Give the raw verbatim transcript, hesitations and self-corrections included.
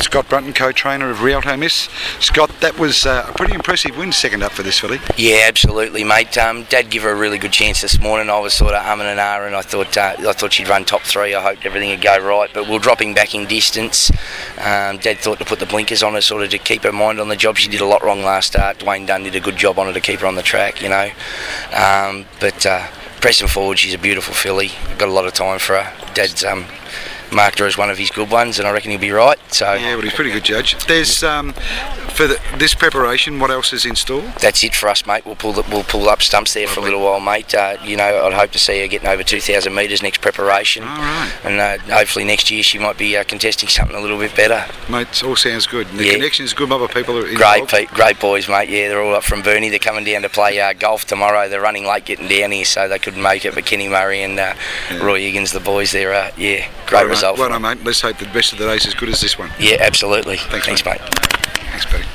Scott Brunton, co-trainer of Rialto Miss. Scott, that was uh, a pretty impressive win, second up for this filly. Yeah, absolutely, mate. Um, Dad gave her a really good chance this morning. I was sort of umming and ahhing. I thought uh, I thought she'd run top three. I hoped everything would go right, but we we're dropping back in distance. Um, Dad thought to put the blinkers on her, sort of to keep her mind on the job. She did a lot wrong last start. Dwayne Dunn did a good job on her to keep her on the track, you know. Um, but uh, pressing forward, she's a beautiful filly. Got a lot of time for her. Dad's um, marked her as one of his good ones, and I reckon he'll be right. So yeah, well, he's a pretty good judge. There's um, for the, this preparation, what else is in store? That's it for us, mate. We'll pull the, we'll pull up stumps there for a little while, mate. Uh, you know, I'd hope to see her getting over two thousand metres next preparation. All right. And uh, hopefully next year she might be uh, contesting something a little bit better. Mate, it all sounds good. And the yeah. connection is good. Other people are great, pe- great boys, mate. Yeah, they're all up from Burnie. They're coming down to play uh, golf tomorrow. They're running late getting down here, so they couldn't make it. But Kenny Murray and uh, yeah. Roy Higgins, the boys, they're uh, yeah, great well, result. Well done, mate. Let's hope the best of the day is as good as this one. Yeah, absolutely. Thanks, Thanks mate. mate. Thanks, buddy.